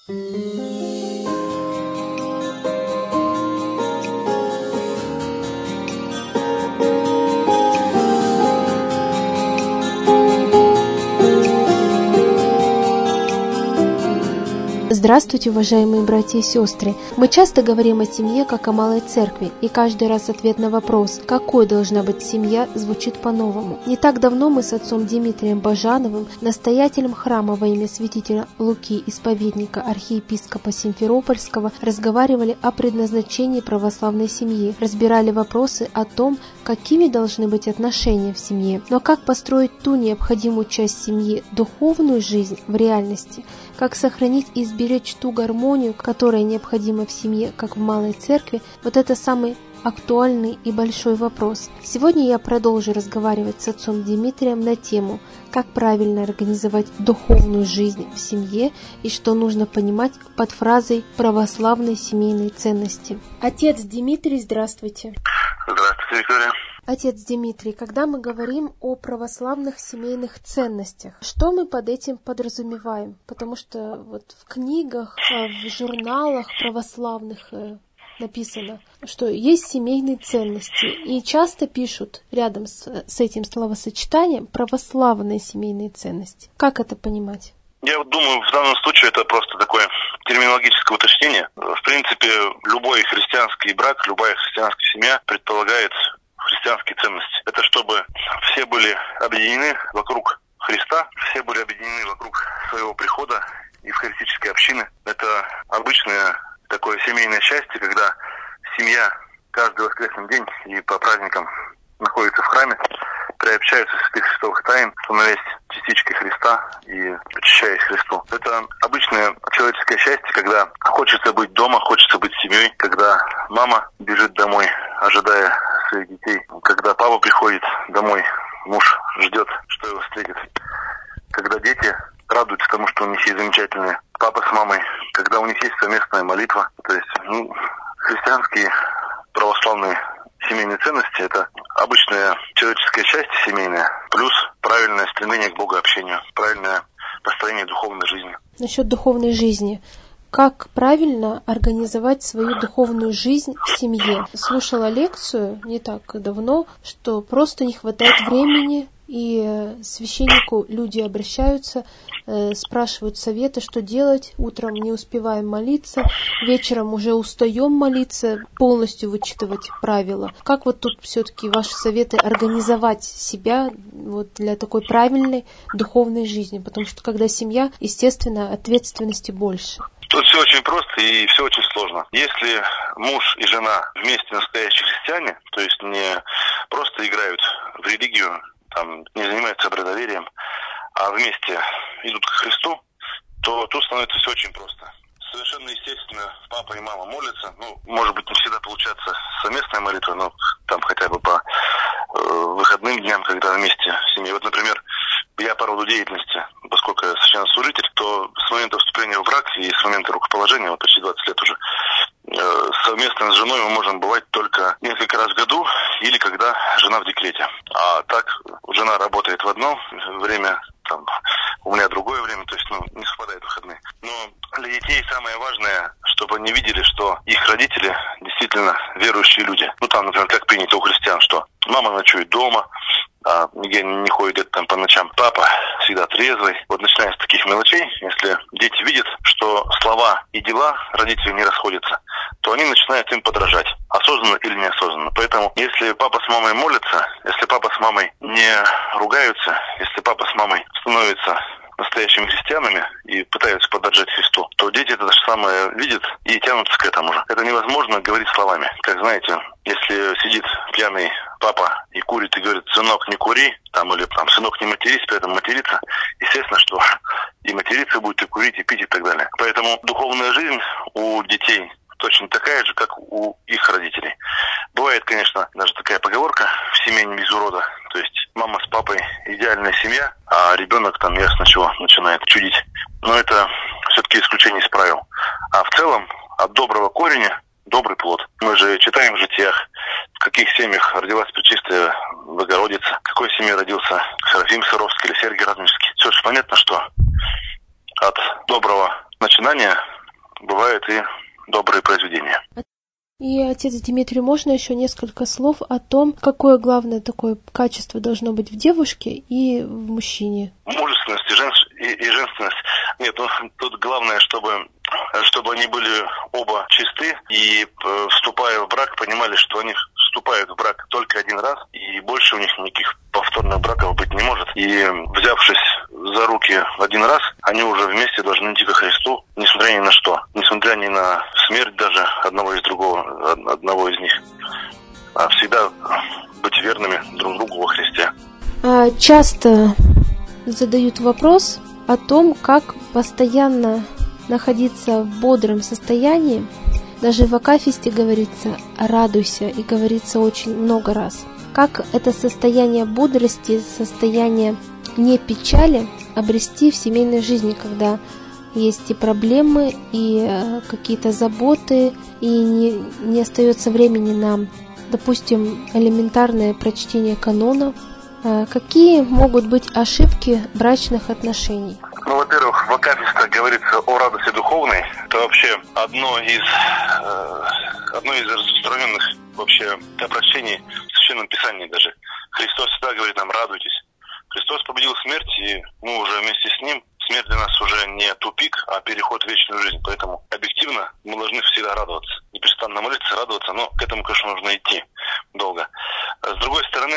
Здравствуйте, уважаемые братья и сестры! Мы часто говорим о семье как о малой церкви, и каждый раз ответ на вопрос, какой должна быть семья, звучит по-новому. Не так давно мы с отцом Дмитрием Бажановым, настоятелем храма во имя святителя Луки, исповедника архиепископа Симферопольского, разговаривали о предназначении православной семьи, разбирали вопросы о том, какими должны быть отношения в семье, но как построить ту необходимую часть семьи, духовную жизнь в реальности, как сохранить и сберечь ту гармонию, которая необходима в семье, как в малой церкви, вот это самый актуальный и большой вопрос. Сегодня я продолжу разговаривать с отцом Дмитрием на тему, как правильно организовать духовную жизнь в семье и что нужно понимать под фразой православной семейной ценности. Отец Дмитрий, здравствуйте. Здравствуйте, Виктория. Отец Дмитрий, когда мы говорим о православных семейных ценностях, что мы под этим подразумеваем? Потому что вот в книгах, в журналах православных написано, что есть семейные ценности. И часто пишут рядом с этим словосочетанием православные семейные ценности. Как это понимать? Я думаю, в данном случае это просто такое терминологическое уточнение. В принципе, любой христианский брак, любая христианская семья предполагает христианские ценности. Это чтобы все были объединены вокруг Христа, все были объединены вокруг своего прихода евхаристической общины. Это обычное такое семейное счастье, когда семья каждый воскресный день и по праздникам находится в храме, приобщаются святых христовых тайн, становясь частичкой Христа и причащаясь Христу. Это обычное человеческое счастье, когда хочется быть дома, хочется быть семьей, когда мама бежит домой, ожидая своих детей, когда папа приходит домой, муж ждет, что его встретит, когда дети радуются тому, что у них есть замечательные папа с мамой, когда у них есть совместная молитва. То есть, христианские православные семейные ценности – это обычное человеческое счастье семейное, плюс правильное стремление к богообщению, правильное построение духовной жизни. Насчет духовной жизни. Как правильно организовать свою духовную жизнь в семье? Слушала лекцию не так давно, что просто не хватает времени, и священнику люди обращаются, спрашивают советы, что делать. Утром не успеваем молиться, вечером уже устаем молиться, полностью вычитывать правила. Как вот тут все-таки ваши советы организовать себя вот для такой правильной духовной жизни? Потому что когда семья, естественно, ответственности больше. Тут все очень просто и все очень сложно. Если муж и жена вместе настоящие христиане, то есть не просто играют в религию, там, не занимаются братоверием, а вместе идут к Христу, то тут становится все очень просто. Совершенно естественно, папа и мама молятся. Может быть, не всегда получается совместная молитва, но там хотя бы по выходным дням, когда вместе в семье. Вот, например, я по роду деятельности, поскольку я священнослужитель, то с момента вступления в брак и с момента рукоположения, вот почти 20 лет уже, совместно с женой мы можем бывать только несколько раз в году или когда жена в декрете. А так жена работает в одно время, там, у меня другое время, то есть не совпадают выходные. Но для детей самое важное, чтобы они видели, что их родители действительно верующие люди. Там, например, как принято у христиан, что мама ночует дома, нигде не ходит где-то там по ночам. Папа всегда трезвый. Вот начиная с таких мелочей, если дети видят, что слова и дела родителей не расходятся, то они начинают им подражать, осознанно или неосознанно. Поэтому, если папа с мамой молятся, если папа с мамой не ругаются, если папа с мамой становятся настоящими христианами и пытаются подражать Христу, то дети это же самое видят и тянутся к этому же. Это невозможно говорить словами. Как знаете, если сидит пьяный папа и курит и говорит: сынок, не кури, или сынок, не матерись, при этом материться, естественно, что и материться будет, и курить, и пить, и так далее. Поэтому духовная жизнь у детей точно такая же, как у их родителей. Бывает, конечно, даже такая поговорка: в семье не без урода. То есть мама с папой идеальная семья, а ребенок ясно чего начинает чудить. Но это все-таки исключение из правил. А в целом от доброго кореня добрый плод. Мы же читаем в житиях, в каких семьях родилась Пречистая Богородица, в какой семье родился Серафим Саровский или Сергий Радонежский. Все же понятно, что от доброго начинания бывают и добрые произведения. И, отец Дмитрий, можно еще несколько слов о том, какое главное такое качество должно быть в девушке и в мужчине? Мужественность и женственность. Нет, тут главное, чтобы они были оба чисты и, вступая в брак, понимали, что они вступают в брак только один раз, и больше у них никаких повторных браков быть не может. И, взявшись за руки один раз, они уже вместе должны идти ко Христу, несмотря ни на что, несмотря ни на смерть даже одного из них, а всегда быть верными друг другу во Христе. Часто задают вопрос о том, как постоянно находиться в бодром состоянии. Даже в Акафисте говорится «радуйся», и говорится очень много раз. Как это состояние бодрости, состояние не печали обрести в семейной жизни, когда есть и проблемы, и какие-то заботы, и не остается времени на, допустим, элементарное прочтение канона. Какие могут быть ошибки брачных отношений? Во-первых, в Акафисте говорится о радости духовной. Это вообще одно из распространенных вообще обращений в Священном Писании даже. Христос всегда говорит нам: радуйтесь. Христос победил смерть, и мы уже вместе с Ним. Смерть для нас уже не тупик, а переход в вечную жизнь. Поэтому объективно мы должны всегда радоваться. Непрестанно молиться, радоваться, но к этому, конечно, нужно идти долго. С другой стороны,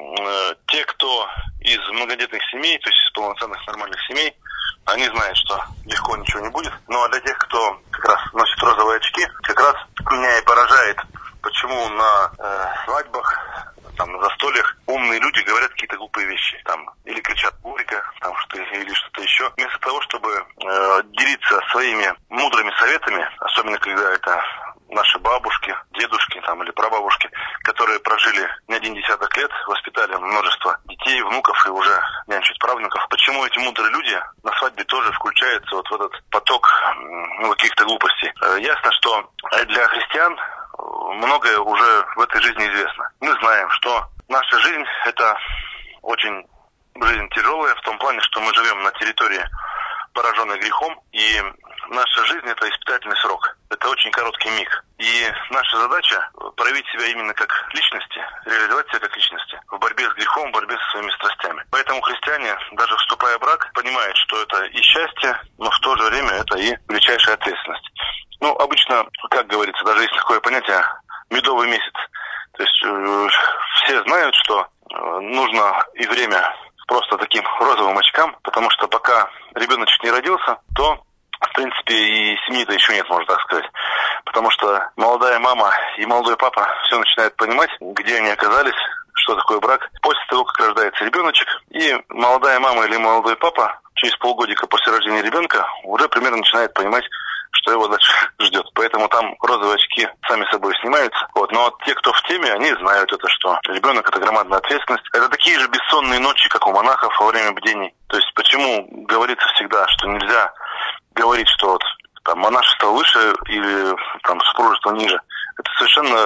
те, кто из многодетных семей, то есть из полноценных нормальных семей, они знают, что легко ничего не будет. Ну а для тех, кто как раз носит розовые очки, как раз меня и поражает, почему на свадьбах, на застольях умные люди говорят какие-то глупые вещи. Или кричат «Урика», или что-то еще. Вместо того, чтобы делиться своими мудрыми советами, особенно когда это наши бабушки, дедушки или прабабушки, которые прожили не один десяток лет, воспитали множество детей, внуков и уже нянчат правнуков. Почему эти мудрые люди на свадьбе тоже включаются в этот поток каких-то глупостей? Ясно, что для христиан многое уже в этой жизни известно. Мы знаем, что наша жизнь – это очень жизнь тяжелая в том плане, что мы живем на территории, пораженной грехом, и наша жизнь – это испытательный срок. Это очень короткий миг. И наша задача – проявить себя именно как личности, реализовать себя как личности в борьбе с грехом, в борьбе со своими страстями. Поэтому христиане, даже вступая в брак, понимают, что это и счастье, но в то же время это и величайшая ответственность. Обычно, как говорится, даже есть такое понятие «медовый месяц». То есть все знают, что нужно и время просто таким розовым очкам, потому что пока ребеночек не родился, то, в принципе, и семьи-то еще нет, можно так сказать. Потому что молодая мама и молодой папа все начинают понимать, где они оказались, что такое брак. После того, как рождается ребеночек, и молодая мама или молодой папа через полгодика после рождения ребенка уже примерно начинает понимать, что его дальше ждет. Поэтому там розовые очки сами собой снимаются. Но те, кто в теме, они знают это, что ребенок – это громадная ответственность. Это такие же бессонные ночи, как у монахов во время бдений. То есть почему говорится всегда, что нельзя говорить, что монашество выше или супружество ниже. Это совершенно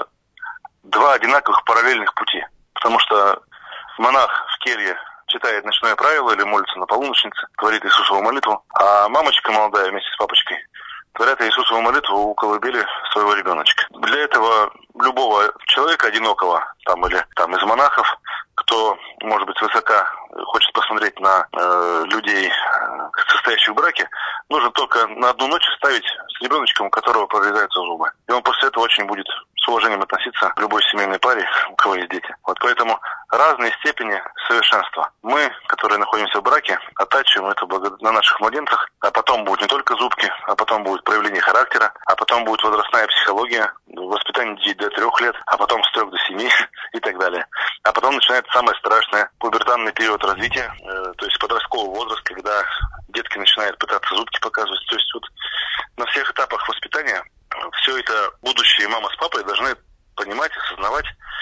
два одинаковых параллельных пути. Потому что монах в келье читает ночное правило или молится на полуночнице, говорит Иисусову молитву, а мамочка молодая вместе с папочкой говорят Иисусову молитву у колыбели своего ребеночка. Для этого любого человека одинокого, или из монахов, кто, может быть, свысока хочет посмотреть на людей, состоящих в браке, нужно только на одну ночь ставить с ребеночком, у которого прорезаются зубы. И он после этого очень будет с уважением относиться к любой семейной паре, у кого есть дети. Поэтому разные степени совершенства. Мы, которые находимся в браке, оттачиваем это на наших младенцах, а потом будут не только зубки, а потом будет проявление характера, а потом будет возрастная психология, воспитание детей до 3 лет, а потом с 3 до 7 и так далее. А потом начинается самое страшное – пубертанный период развития, то есть подростковый возраст, когда детки начинают пытаться зубки показывать. То есть на всех этапах воспитания все это будущие мама с папой должны понимать, осознавать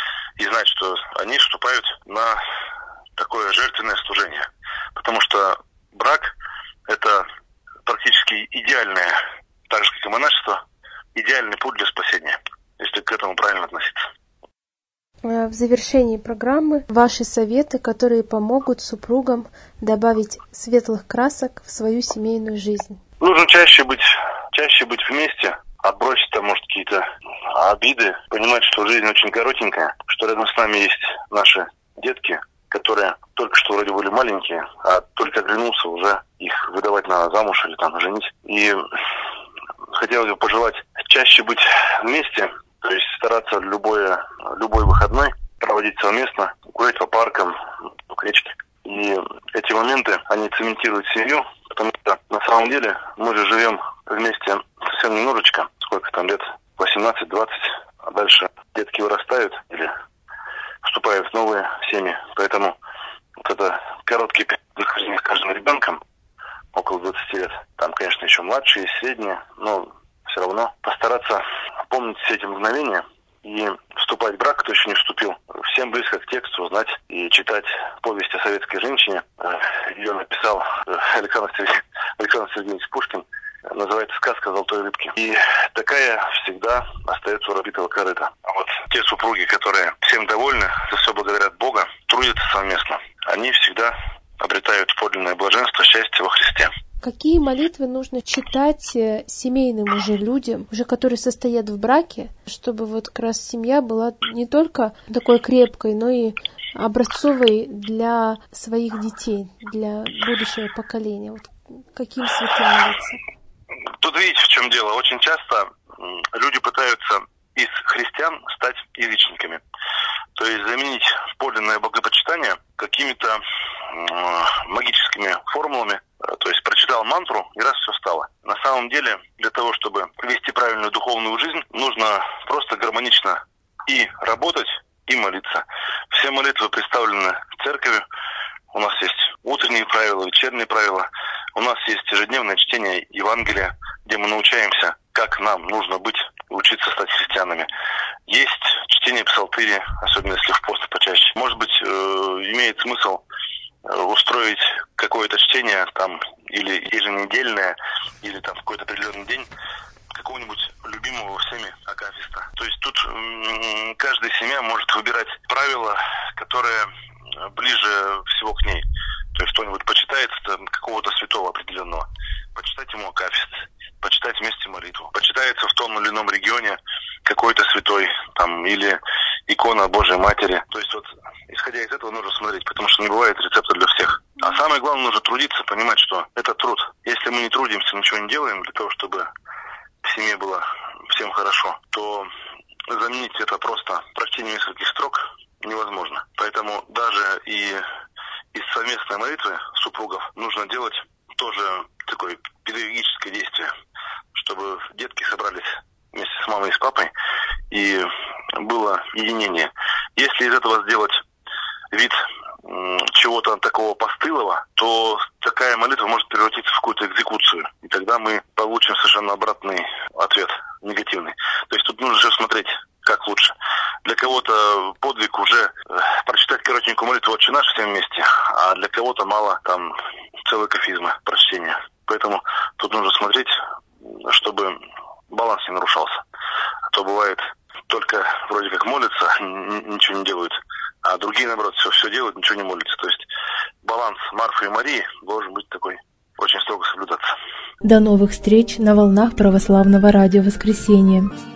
и знать, что они вступают на такое жертвенное служение. Потому что брак – это практически идеальное, так же как и монашество, идеальный путь для спасения, если к этому правильно относиться. В завершении программы ваши советы, которые помогут супругам добавить светлых красок в свою семейную жизнь. Нужно чаще быть вместе, обиды, понимать, что жизнь очень коротенькая, что рядом с нами есть наши детки, которые только что вроде были маленькие, а только оглянулся, уже их выдавать надо замуж или там женить. И хотелось бы пожелать чаще быть вместе, то есть стараться любой выходной проводить совместно, гулять по паркам, к речке. И эти моменты, они цементируют семью, потому что на самом деле мы же живем вместе совсем немножечко, сколько там лет, 18-20, а дальше детки вырастают или вступают в новые семьи. Поэтому вот это короткий период нахождения с каждым ребенком, около 20 лет, там, конечно, еще младшие, средние, но все равно постараться помнить все эти мгновения и вступать в брак, кто еще не вступил. Всем близко к тексту знать и читать повесть о советской женщине. Ее написал Александр Сергеевич Пушкин. Называется «Сказка о золотой рыбке». И такая всегда остается у разбитого корыта. А вот те супруги, которые всем довольны, за все благодарят Бога, трудятся совместно, они всегда обретают подлинное блаженство, счастье во Христе. Какие молитвы нужно читать семейным уже людям, уже которые состоят в браке, чтобы вот как раз семья была не только такой крепкой, но и образцовой для своих детей, для будущего поколения? Вот каким святым молиться? Тут видите, в чем дело. Очень часто люди пытаются из христиан стать язычниками. То есть заменить подлинное богопочитание какими-то магическими формулами. То есть прочитал мантру, и раз все стало. На самом деле, для того, чтобы вести правильную духовную жизнь, нужно просто гармонично и работать, и молиться. Все молитвы представлены в церкви. У нас есть утренние правила, вечерние правила. У нас есть ежедневное чтение Евангелия, где мы научаемся, как нам нужно быть, учиться стать христианами. Есть чтение псалтыри, особенно если в пост почаще. Может быть, имеет смысл устроить какое-то чтение там или еженедельное, или там в какой-то определенный день какого-нибудь любимого всеми акафиста. То есть тут каждая семья может выбирать правила, которые ближе всего к ней. То есть кто-нибудь почитает там какого-то святого определенного, почитать ему акафист, почитать вместе молитву. Почитается в том или ином регионе какой-то святой там или икона Божьей Матери. То есть вот исходя из этого нужно смотреть, потому что не бывает рецепта для всех. А самое главное, нужно трудиться, понимать, что это труд. Если мы не трудимся, ничего не делаем для того, чтобы в семье было всем хорошо, то заменить это просто прочтением нескольких строк невозможно. Поэтому даже и из совместной молитвы супругов нужно делать тоже такое педагогическое действие, чтобы детки собрались вместе с мамой и с папой, и было единение. Если из этого сделать вид чего-то такого постылого, то такая молитва может превратиться в какую-то экзекуцию. И тогда мы получим совершенно обратный ответ, негативный. То есть тут нужно все смотреть, как лучше. Для кого-то подвиг уже прочитать коротенькую молитву «Отче наш» всем вместе, а для кого-то мало там целой кафизмы прочтения. Поэтому тут нужно смотреть, чтобы баланс не нарушался. А то бывает, только вроде как молятся, ничего не делают, а другие, наоборот, все делают, ничего не молятся. То есть баланс Марфы и Марии должен быть такой, очень строго соблюдаться. До новых встреч на волнах Православного радио «Воскресенье».